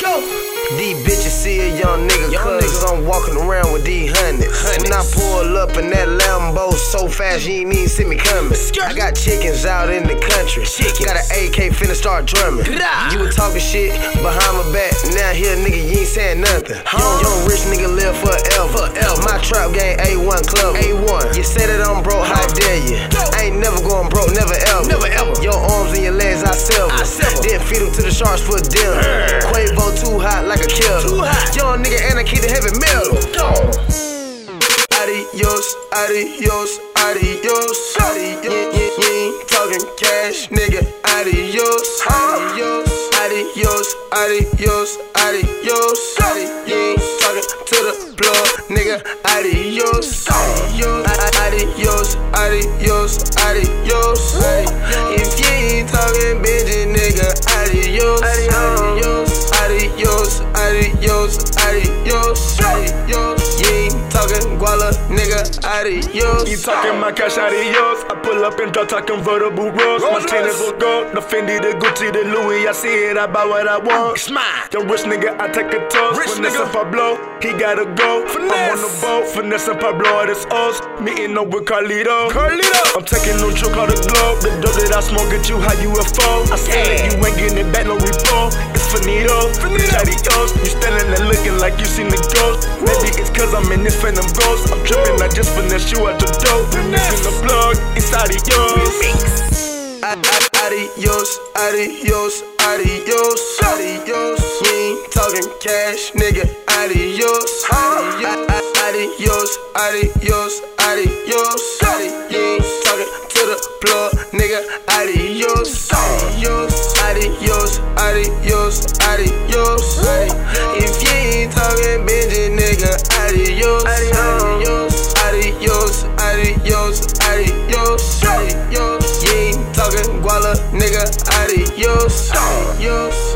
These bitches see a young nigga cause I'm walking around with these hundreds. When I pull up in that Lambo so fast you ain't even see me coming. I got chickens out in the country. Got an AK finna start drumming. You was talking shit behind my back. Now here nigga you ain't saying nothing. Young rich nigga live forever. My trap game A1 club. A1. You say that I'm broke, how dare you? I ain't never going broke, never ever. Your arms and your legs I sever. Then feed them to the sharks for dinner. Quavo too hot like a killer. Young nigga and I keep the heavy metal. Adios, adios, adios, adios. You ain't talking cash, nigga. Adios, adios, adios, adios, adios. You ain't talking to the plug, nigga. Adios, adios, adios, adios, adios. If you ain't talking bitch, nigga. Adios, adios, adios, adios, adios, adios. You ain't talking guala, nigga. Adios. You talking my cash, adios. I pull up in drop top convertible Rolls. My tennis will go, the Fendi, the Gucci, the Louis. I see it, I buy what I want. It's mine. The rich nigga, I take a toast. Finesse Pablo, he gotta go. I'm on the boat, finesse Pablo at his O's. Meeting up with Carlito. I'm taking no trip called the Globe. The dope that I smoke at you, how you a foe. I said that you ain't getting it back, no repo. It's finito. Adios. You standing there looking like you seen the ghost. Maybe it's cause I'm in this phantom ghost. I'm tripping, I just finesse you out the dope. Mixing the plug, it's adios. Adios, adios, adios, adios. You ain't talking cash, nigga. Adios, adios, adios, adios. You ain't talking to the plug, nigga. Adios, adios, adios, adios, adios. If you ain't talking bitch, nigga. Adios, adios, adios, adios, adios, adios. You ain't talking guala, nigga. Adios, adios.